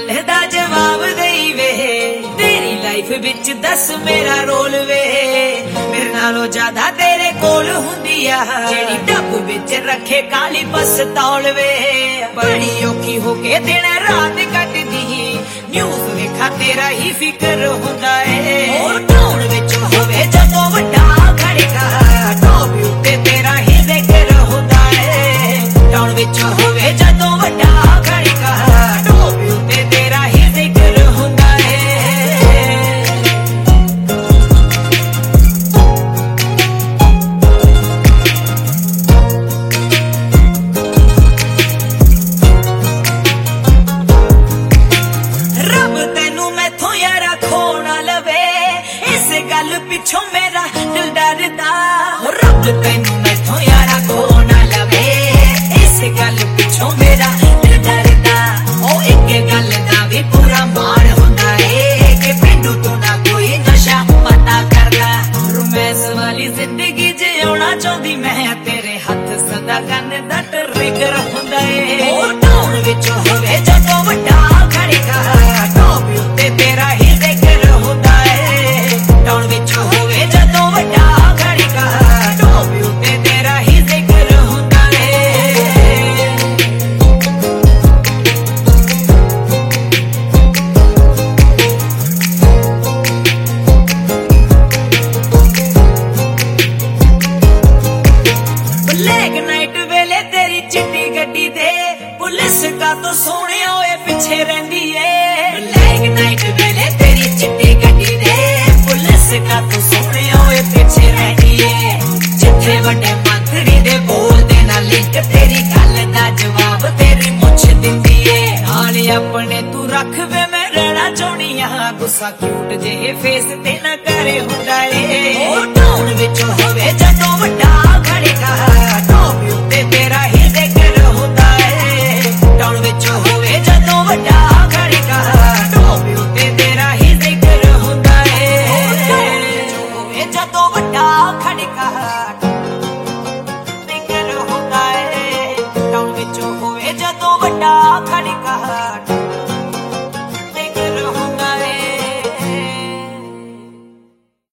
गल दा जवाब दई वे तेरी लाइफ विच दस मेरा रोल वे मेरे नालों ज्यादा तेरे कोल हुंदी आ जेड़ी डब विच रखे काली पस्तौल वे बड़ी औखी होके दिन रात कटदी न्यूज़ वेखा तेरा ही फिकर हुंदा है और टाउन विच होवे जदों वड्डा खड़का टॉप उत्ते तेरा ही जिक्र हुंदा है टाउन विच होवे जदों वड्डा खड़का टॉप उत्ते तेरा ही जिक्र हुंदा गल पिछों मेरा दिल डरदा रब तैनू मैथों यारा खो ना लवे इस गल पिछों मेरा दिल डरदा ओ एक गल दा भी पूरा माण हुंदा है कि पिंडू तू ना कोई नशा पता करदा रोमांस वाली जिंदगी जिउणा चाहंदी मैं तेरे हथ सदा गन दा ट्रिगर हुंदा है ओ टाउन विच होवे जदों वड्डा खड़का टॉप उत्ते तेरा ही जिक्र हुंदा है टाउन विच होवे जदों वड्डा खड़का टॉप उत्ते तेरा ही जिक्र हुंदा ब्लैक नाइट वेले तेरी चिट्टी गड्डी दे पुलिस का तो सोने होए पीछे रहिंदी है ब्लैक नाइट वेले तेरी चिट्टी गड्डी दे पुलिस का तो सोने होए पीछे रहिंदी है जिथे वड्डे मंत्री दे बोल दे ना लिंक तेरी गल दा जवाब तेरी मुछ दिंदी है हाल अपने तू रख वे मैं रहना चाहनी आ गुस्सा क्यूट जे फेस ते ना करे हुंदा है ओ टाउन विच होवे